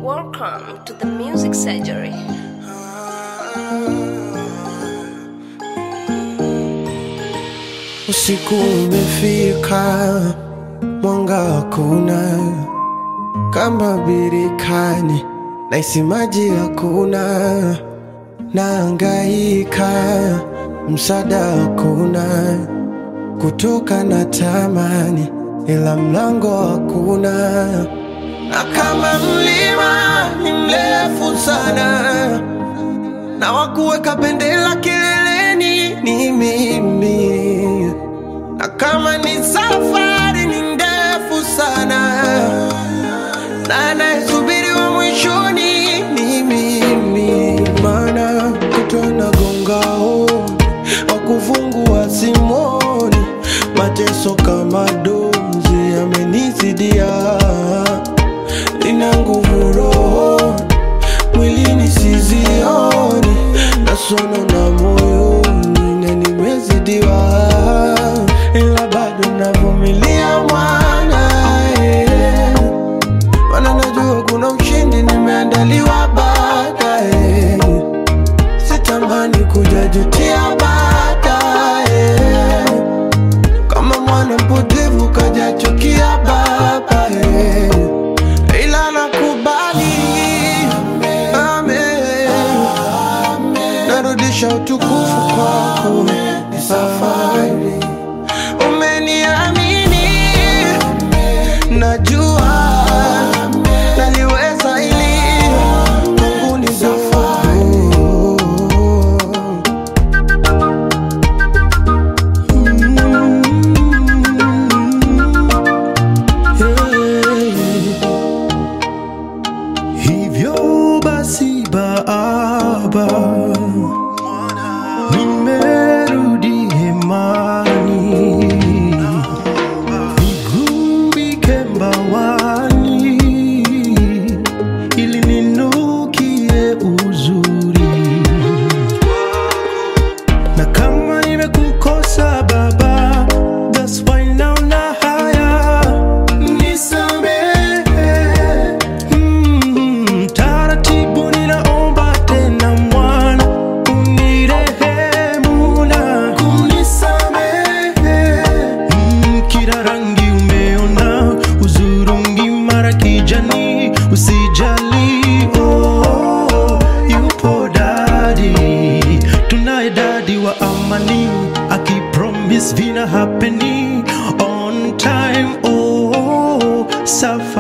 Welcome to the music surgery. Usiku umefika, mwanga hakuna, kama birikani naisi maji hakuna, naangaika msaada hakuna, kutoka na tamani ila mlango hakuna, na kama mlima ni mrefu sana, na wakuweka bendera kileleni ni mimi, na kama ni safari ni ndefu sana, na anayesubiri wa mwishoni ni mimi. Maana kutona gongao wakufungua simoni, mateso kama dozi yamenizidia, nina nguvu roho mwilini sizioni, na sono na moyoni na nimezidiwa, ila bado navumilia mwana, maana najua kuna ushindi nimeandaliwa baadaye, sitamani kujajutia baadaye, kama mwana mpotevu kajachukia babaye, ila nakubali, narudisha utukufu kwako, ni safari umeniamini, najua naliweza ili Mungu ni safari. Hivyo basi Baba, nimerudi hemani, nigumbike mbawani, ili ninukie uzuri, na kama nimekukosa Baba, that's why now na haya nisamehe. Taratibu ninaomba tena mwana, unirehemu na kunisamehe. Kila rangi umeona, uzurungi mara kijani, usijali, oh, yupo daddy, tunaye daddy wa amani, akipromise vina happening on time, oh, safi